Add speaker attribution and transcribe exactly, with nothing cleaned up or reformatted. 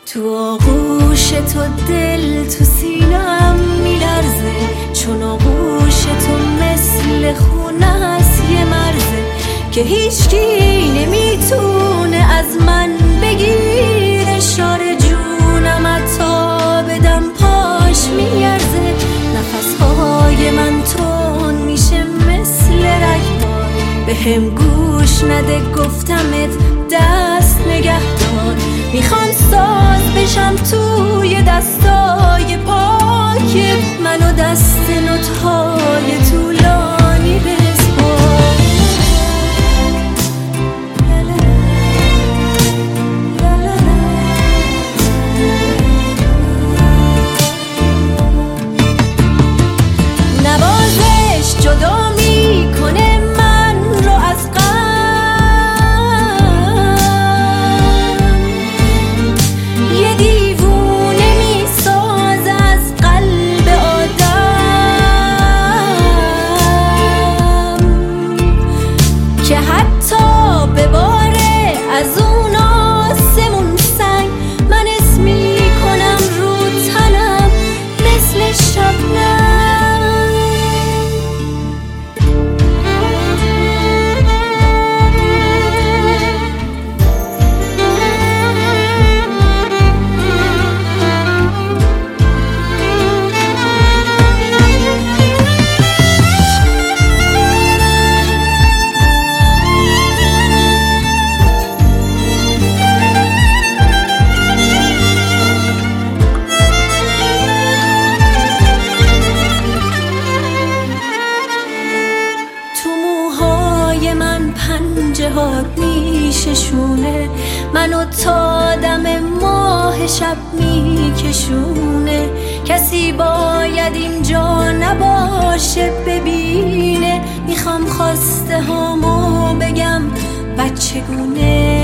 Speaker 1: تو آغوش تو دل تو سینم میلرزه، چون آغوش تو مثل خونه هست یه مرزه که هیچکی نمیتونه از من بگیره. اشاره جونم حتی بدم پاش میارزه، نفسهای من تون میشه مثل رگبار. به هم گوش نده گفتمت دست نگهدار، میخوام ساز بشم توی دستای پاکت، منو دست نوت‌های طولانی بسپار. نوازش جدا میکنه من رو از که حتی به باره از اون آسمون سنگ من اسم میکنم رو تنم مثل شبنم. پنجه هات میششونه منو تا دم ماه شب میکشونه. کسی باید اینجا نباشه ببینه، میخوام خواسته هامو بگم بچگونه.